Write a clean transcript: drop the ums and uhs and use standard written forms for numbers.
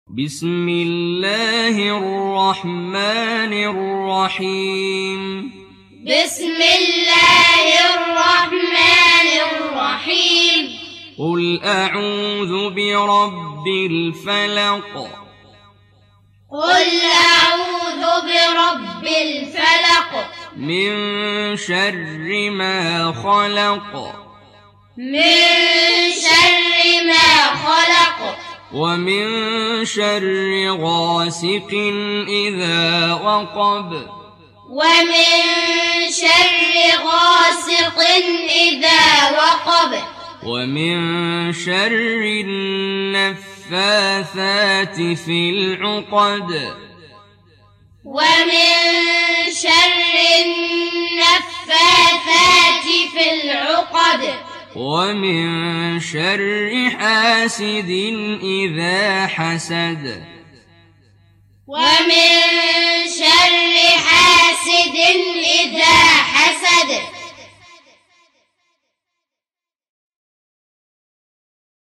بسم الله الرحمن الرحيم. بسم الله الرحمن الرحيم. قل أعوذ برب الفلق. قل أعوذ برب الفلق. من شر ما خلق. من شر ما خلق. ومن شر غاسق إذا وقب. ومن شر غاسق إذا وقب. ومن شر النفاثات في العقد. ومن شر النفاثات في العقد. ومن شر حاسد إذا حسد. ومن